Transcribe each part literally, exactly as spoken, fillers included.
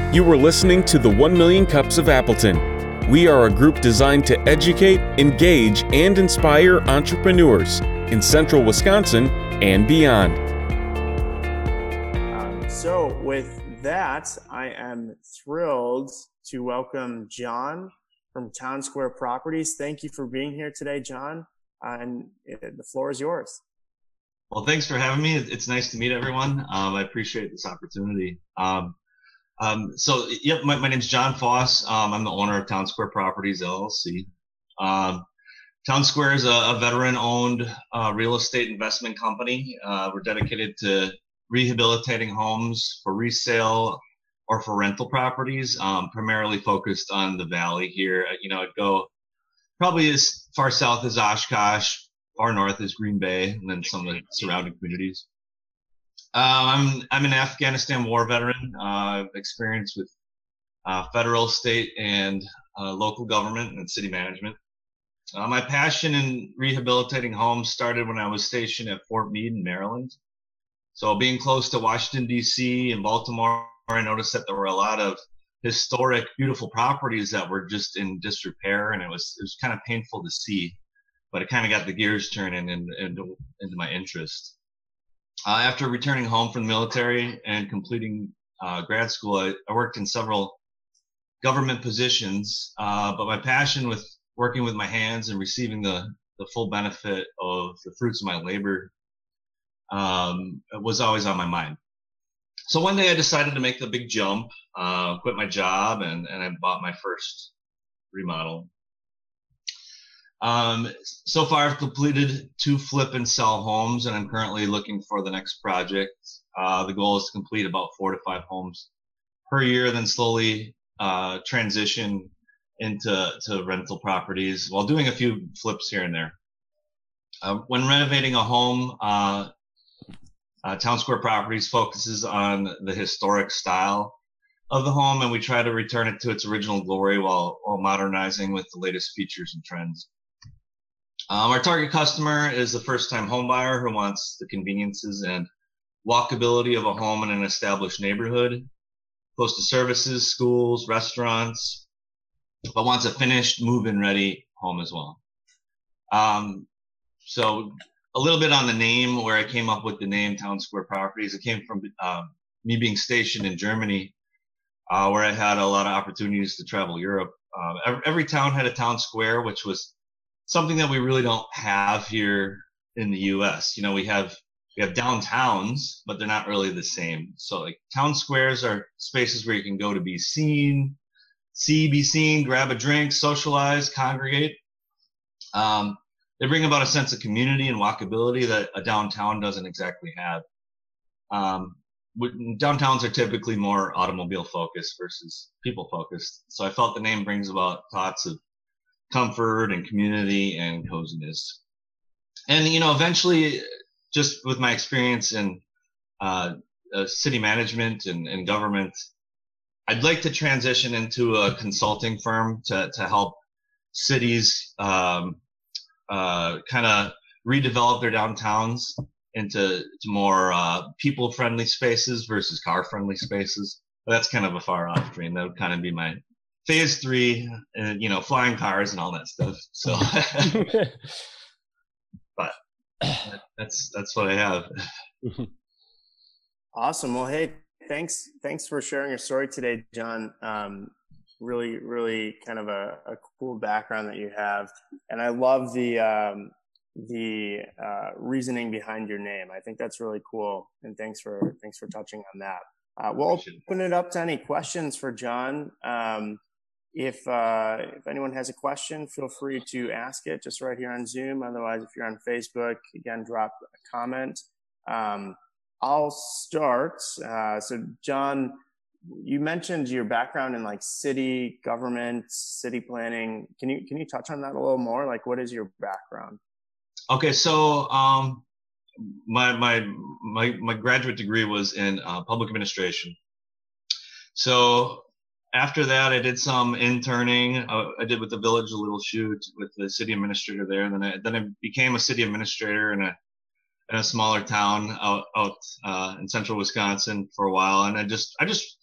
You were listening to the one million Cups of Appleton. We are a group designed to educate, engage, and inspire entrepreneurs in central Wisconsin and beyond. Um, so with that, I am thrilled to welcome John from Town Square Properties. Thank you for being here today, John, uh, and the floor is yours. Well, thanks for having me. It's nice to meet everyone. Um, I appreciate this opportunity. Um, um, so, yep, my, my name's John Foss. Um, I'm the owner of Town Square Properties, L L C. Um, Town Square is a, a veteran-owned uh, real estate investment company. Uh, we're dedicated to rehabilitating homes for resale or for rental properties, um, primarily focused on the valley here. You know, I'd go probably as far south as Oshkosh, far north is Green Bay, and then some of the surrounding communities. Uh, I'm I'm an Afghanistan war veteran. Uh, I've experience with uh, federal, state, and uh, local government and city management. Uh, my passion in rehabilitating homes started when I was stationed at Fort Meade in Maryland. So being close to Washington, D C and Baltimore, I noticed that there were a lot of historic, beautiful properties that were just in disrepair, and it was it was kind of painful to see. But it kind of got the gears turning into, into, into my interest. Uh, after returning home from the military and completing uh, grad school, I, I worked in several government positions, uh, but my passion with working with my hands and receiving the, the full benefit of the fruits of my labor um, was always on my mind. So one day I decided to make the big jump, uh, quit my job, and, and I bought my first remodel. Um, so far I've completed two flip and sell homes, and I'm currently looking for the next project. Uh, the goal is to complete about four to five homes per year, then slowly, uh, transition into, to rental properties while doing a few flips here and there. Uh, when renovating a home, uh, uh, Town Square Properties focuses on the historic style of the home, and we try to return it to its original glory while, while modernizing with the latest features and trends. Um, our target customer is the first-time home buyer who wants the conveniences and walkability of a home in an established neighborhood, close to services, schools, restaurants, but wants a finished, move-in ready home as well. Um, so a little bit on the name, where I came up with the name Town Square Properties. It came from uh, me being stationed in Germany, uh, where I had a lot of opportunities to travel Europe. Uh, every, every town had a town square, which was something that we really don't have here in the U S. You know, we have we have downtowns, but they're not really the same. So like town squares are spaces where you can go to be seen, see, be seen, grab a drink, socialize, congregate. Um, they bring about a sense of community and walkability that a downtown doesn't exactly have. Um, downtowns are typically more automobile focused versus people focused. So I felt the name brings about thoughts of comfort and community and coziness. And, you know, eventually, just with my experience in uh, uh, city management and, and government, I'd like to transition into a consulting firm to, to help cities um, uh, kind of redevelop their downtowns into to more uh, people-friendly spaces versus car-friendly spaces. But that's kind of a far off dream. That would kind of be my phase three, uh, you know, flying cars and all that stuff. So, but that's that's what I have. Awesome. Well, hey, thanks thanks for sharing your story today, John. Um, really, really kind of a, a cool background that you have, and I love the um, the uh, reasoning behind your name. I think that's really cool, and thanks for thanks for touching on that. Uh, we'll open it up to any questions for John. Um, If uh, if anyone has a question, feel free to ask it just right here on Zoom. Otherwise, if you're on Facebook, again, drop a comment. Um, I'll start. Uh, so, John, you mentioned your background in like city government, city planning. Can you can you touch on that a little more? Like, what is your background? Okay, so um, my my my my graduate degree was in uh, public administration. So after that, I did some interning. Uh, I did with the Village of Little Chute with the city administrator there. And then I, then I became a city administrator in a, in a smaller town out, out, uh, in central Wisconsin for a while. And I just, I just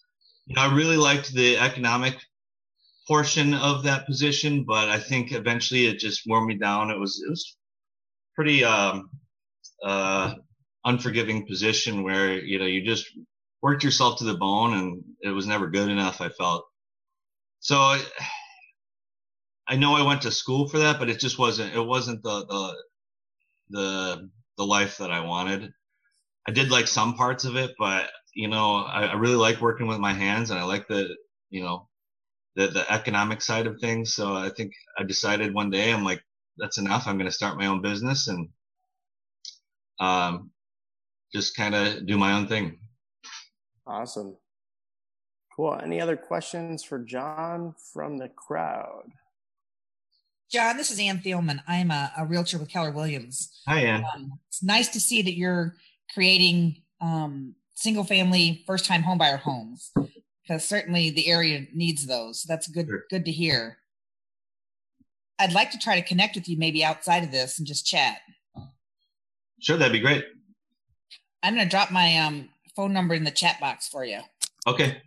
you know, I really liked the economic portion of that position, but I think eventually it just wore me down. It was, it was pretty, um, uh, unforgiving position where, you know, you just worked yourself to the bone and it was never good enough, I felt. So I, I know I went to school for that, but it just wasn't, it wasn't the, the, the, the life that I wanted. I did like some parts of it, but you know, I, I really like working with my hands and I like the, you know, the, the economic side of things. So I think I decided one day, I'm like, that's enough. I'm going to start my own business and, um, just kind of do my own thing. Awesome. Cool. Any other questions for John from the crowd? John, this is Ann Thielman. I'm a, a realtor with Keller Williams. Hi, Ann. Um, it's nice to see that you're creating um, single-family, first-time homebuyer homes, because certainly the area needs those. That's good. Sure. Good to hear. I'd like to try to connect with you maybe outside of this and just chat. Sure, that'd be great. I'm going to drop my um, phone number in the chat box for you. Okay.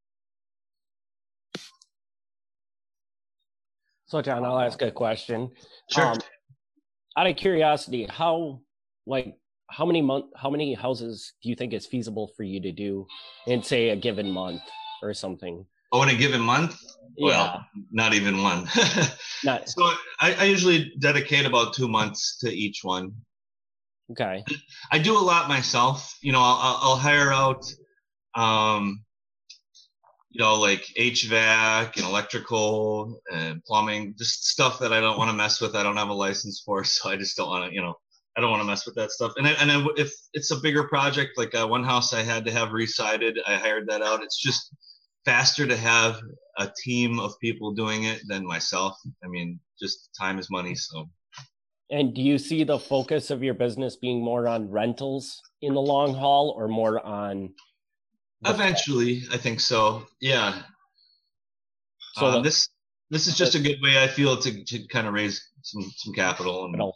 So, John, I'll ask a question. Sure. Um, out of curiosity, how like how many month how many houses do you think is feasible for you to do in, say, a given month or something? Oh, in a given month? Yeah. Well, not even one. Not So I, I usually dedicate about two months to each one. okay. I do a lot myself. You know, I'll, I'll hire out, um, you know, like H V A C and electrical and plumbing, just stuff that I don't want to mess with. I don't have a license for, so I just don't want to, you know, I don't want to mess with that stuff. And I, and I, if it's a bigger project, like uh, one house I had to have resided, I hired that out. It's just faster to have a team of people doing it than myself. I mean, just time is money. So. And do you see the focus of your business being more on rentals in the long haul or more on? Eventually, I think so. Yeah. So um, the, this this is just a good way I feel to to kind of raise some some capital. And, you know.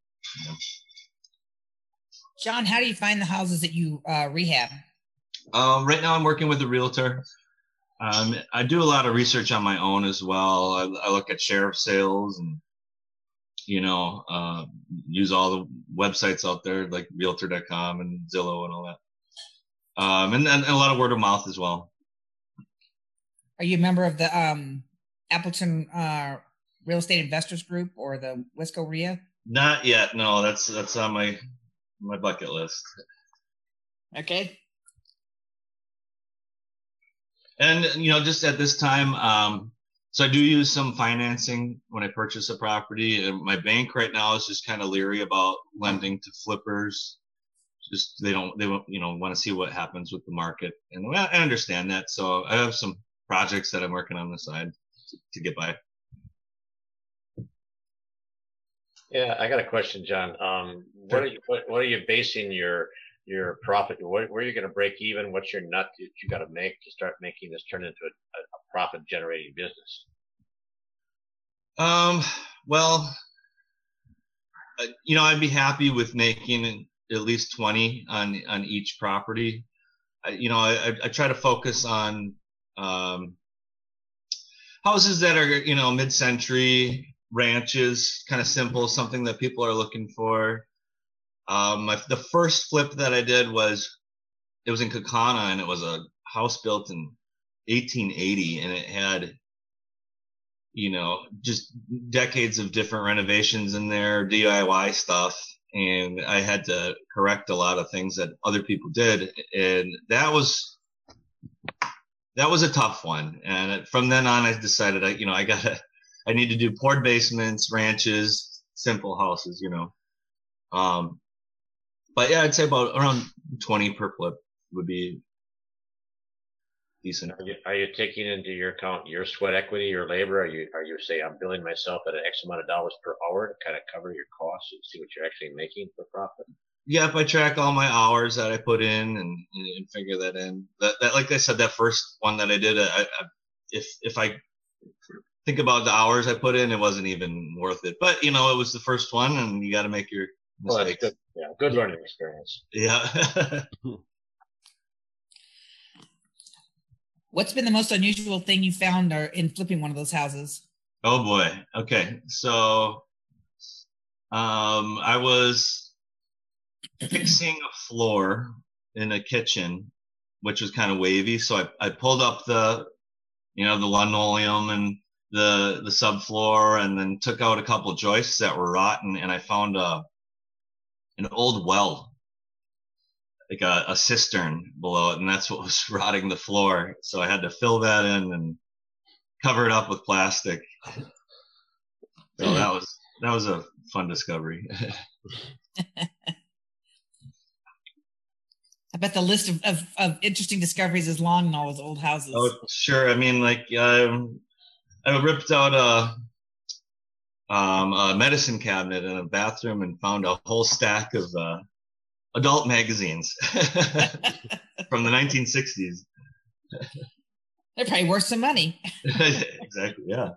John, how do you find the houses that you uh, rehab? Um, right now, I'm working with a realtor. Um, I do a lot of research on my own as well. I, I look at sheriff sales and, you know, uh, use all the websites out there like realtor dot com and Zillow and all that. Um, and, and a lot of word of mouth as well. Are you a member of the um, Appleton uh, Real Estate Investors Group or the Wisco R I A? Not yet. No, that's that's on my my bucket list. Okay. And you know, just at this time, um, so I do use some financing when I purchase a property. And my bank right now is just kind of leery about lending to flippers. Just they don't they won't you know want to see what happens with the market, and I understand that. So I have some projects that I'm working on the side to, to get by. Yeah, I got a question, John. Um, what are you what, what are you basing your your profit? Where, where are you going to break even? What's your nut that you got to make to start making this turn into a, a profit generating business? Um. Well, uh, you know, I'd be happy with making at least twenty on on each property. I, you know, I, I try to focus on um, houses that are, you know, mid-century ranches, kind of simple, something that people are looking for. Um, my, the first flip that I did was, it was in Kaukauna, and it was a house built in eighteen eighty, and it had, you know, just decades of different renovations in there, D I Y stuff. And I had to correct a lot of things that other people did. And that was, that was a tough one. And from then on, I decided, I, you know, I gotta, I need to do poured basements, ranches, simple houses, you know. Um, but yeah, I'd say about around twenty per flip would be decent. Are you, are you taking into your account your sweat equity, your labor? Are you, are you say I'm billing myself at an X amount of dollars per hour to kind of cover your costs and see what you're actually making for profit? Yeah, if I track all my hours that I put in and, and figure that in, that, that, like I said, that first one that I did, I, I, if, if I think about the hours I put in, it wasn't even worth it. But, you know, it was the first one, and you got to make your mistakes. Well, good. Yeah, good learning experience. Yeah. What's been the most unusual thing you found or in flipping one of those houses? Oh boy. Okay. So um, I was fixing a floor in a kitchen, which was kind of wavy. So I, I pulled up the, you know, the linoleum and the the subfloor, and then took out a couple joists that were rotten, and I found a an old well, like a, a cistern below it, and that's what was rotting the floor. So I had to fill that in and cover it up with plastic. So that was that was a fun discovery. I bet the list of, of, of interesting discoveries is long in all those old houses. Oh, sure. I mean, like, um, I ripped out a, um, a medicine cabinet in a bathroom and found a whole stack of uh, adult magazines from the nineteen sixties. They're probably worth some money. Exactly, yeah.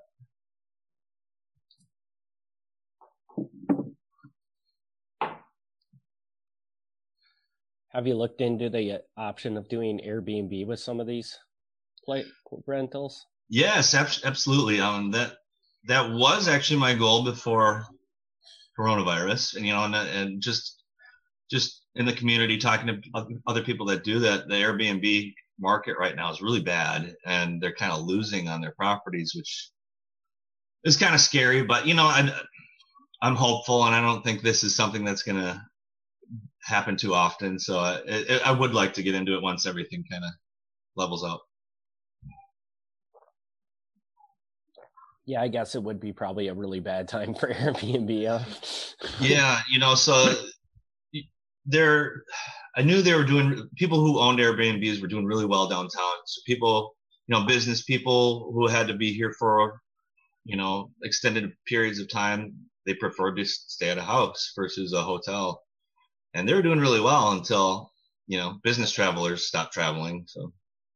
Have you looked into the option of doing Airbnb with some of these play rentals? Yes, absolutely. Um, that that was actually my goal before coronavirus, and you know, and, and just just in the community, talking to other people that do that. The Airbnb market right now is really bad, and they're kind of losing on their properties, which is kind of scary. But you know, I, I'm hopeful, and I don't think this is something that's going to happen too often. So I, it, I would like to get into it once everything kind of levels out. Yeah, I guess it would be probably a really bad time for Airbnb. Huh? Yeah, you know, so they're, I knew they were doing, people who owned Airbnbs were doing really well downtown. So people, you know, business people who had to be here for, you know, extended periods of time, they preferred to stay at a house versus a hotel. And they were doing really well until, you know, business travelers stopped traveling. So.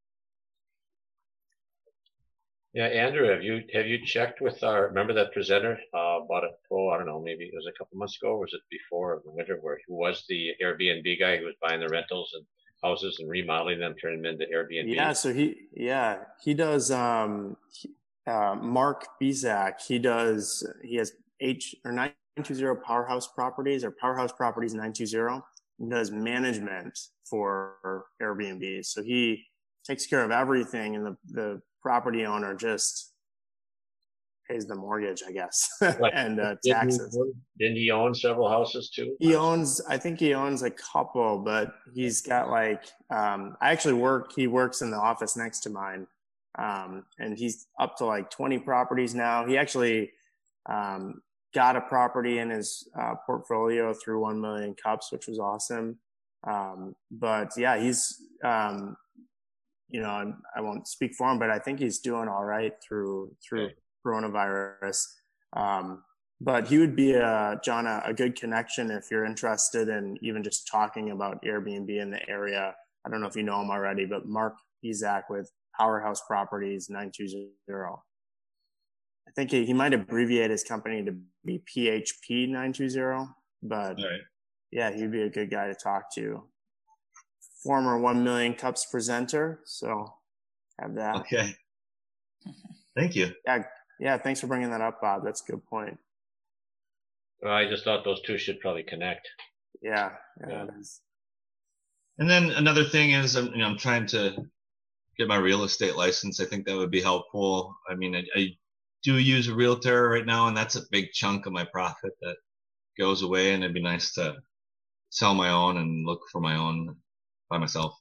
Yeah, Andrew, have you have you checked with our, remember that presenter uh, bought it, oh, I don't know, maybe it was a couple months ago, or was it before the winter, where he was the Airbnb guy who was buying the rentals and houses and remodeling them, turning them into Airbnb? Yeah, so he, yeah, he does, um, uh, Mark Bizak, he does, he has H or nine two zero Powerhouse Properties or Powerhouse Properties nine two zero. He does management for Airbnb. So he takes care of everything, and the, the property owner just pays the mortgage, I guess, Like, and uh, didn't taxes. He, didn't he own several houses too? He owns, I think he owns a couple, but he's got like, um, I actually work, he works in the office next to mine. Um, and he's up to like twenty properties now. He actually, um, got a property in his uh, portfolio through one million cups, which was awesome. Um, but yeah, he's, um, you know, I, I won't speak for him, but I think he's doing all right through, through okay. coronavirus. Um, but he would be a, John, a, a good connection if you're interested in even just talking about Airbnb in the area. I don't know if you know him already, but Mark Bizak with Powerhouse Properties nine two zero. I think he, he might abbreviate his company to be P H P nine two zero, but right. Yeah, he'd be a good guy to talk to. Former one million cups presenter, so have that. Okay. Thank you. Yeah, yeah. Thanks for bringing that up, Bob. That's a good point. Well, I just thought those two should probably connect. Yeah, yeah. Yeah. It is. And then another thing is, I'm, you know, I'm trying to get my real estate license. I think that would be helpful. I mean, I, I do use a realtor right now, and that's a big chunk of my profit that goes away. And it'd be nice to sell my own and look for my own by myself.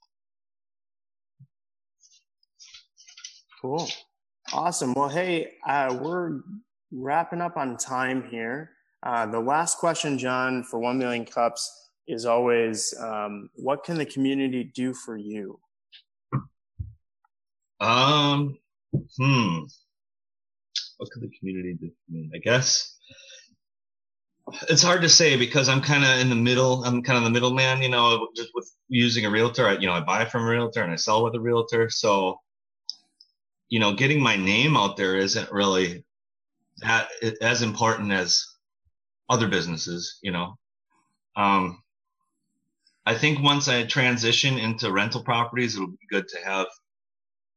Cool. Awesome. Well, hey, uh, we're wrapping up on time here. Uh, the last question, John, for one million cups is always, um, what can the community do for you? Um, hmm. What can the community do for me? I guess it's hard to say because I'm kind of in the middle. I'm kind of the middleman, you know, just with using a realtor. I, you know, I buy from a realtor and I sell with a realtor. So, you know, getting my name out there isn't really that as important as other businesses, you know. Um, I think once I transition into rental properties, it'll be good to have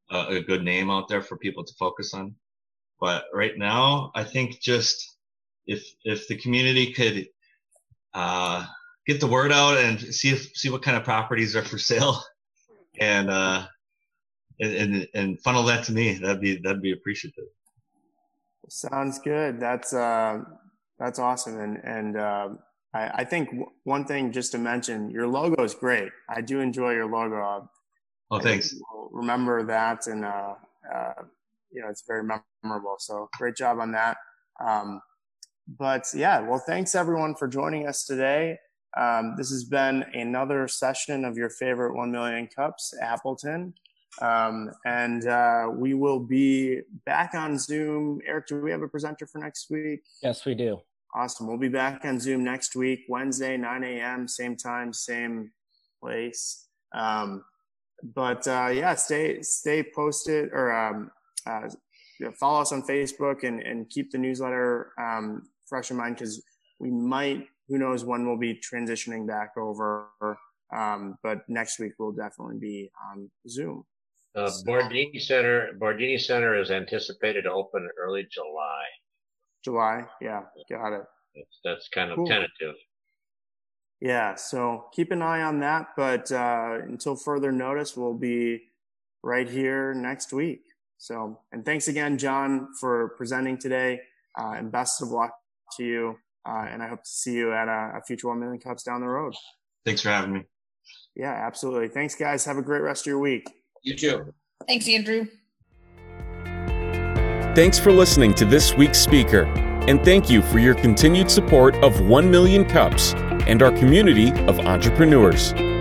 a, a good name out there for people to focus on. But right now, I think just if if the community could uh, get the word out and see if see what kind of properties are for sale, and uh, and and funnel that to me, that'd be that'd be appreciative. Sounds good. That's uh, that's awesome. And and uh, I, I think w- one thing just to mention, your logo is great. I do enjoy your logo. Oh, thanks. We'll remember that, and uh, uh, you know, it's very memorable. So great job on that. Um, but yeah, well, thanks everyone for joining us today. Um, this has been another session of your favorite one million Cups, Appleton. Um, and uh, we will be back on Zoom. Eric, do we have a presenter for next week? Yes, we do. Awesome. We'll be back on Zoom next week, Wednesday, nine a.m., same time, same place. Um, but uh, yeah, stay stay posted or um, uh, follow us on Facebook and, and keep the newsletter um, fresh in mind, because we might, who knows when we'll be transitioning back over. Um, but next week we'll definitely be on Zoom. Uh, Bordini Center, Bordini Center is anticipated to open early July. July, yeah, got it. That's, that's kind of Cool. tentative. Yeah, so keep an eye on that. But uh, until further notice, we'll be right here next week. So, and thanks again, John, for presenting today. Uh, and best of luck to you. Uh, and I hope to see you at a, a future one million Cups down the road. Thanks for having me. Yeah, absolutely. Thanks, guys. Have a great rest of your week. You too. Thanks, Andrew. Thanks for listening to this week's speaker, and thank you for your continued support of one million Cups and our community of entrepreneurs.